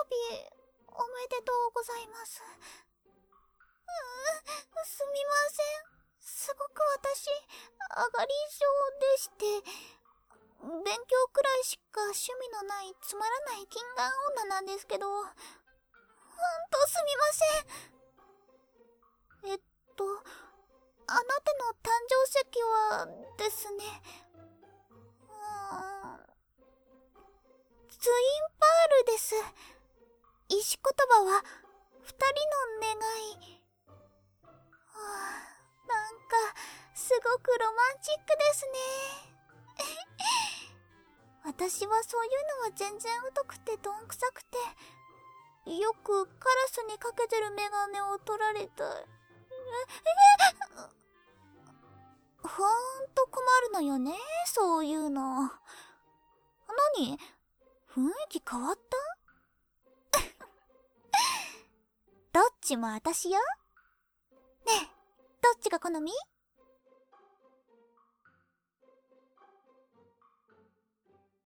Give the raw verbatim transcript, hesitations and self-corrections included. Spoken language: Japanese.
日おめでとうございます。うーん、すみません。すごく私、上がり症でして、勉強くらいしか趣味のないつまらない金眼女なんですけど、ほんとすみません。えっと、あなたの誕生石はですね、うーん、ツインパールです。石言葉は二人の願い。はあ、なんかすごくロマンチックですね。私はそういうのは全然疎くてどんくさくて、よくカラスにかけてるメガネを取られた。え、え、ほんと困るのよね、そういうの。なに？雰囲気変わった？どっちも私よ。ねえ、どっちが好み？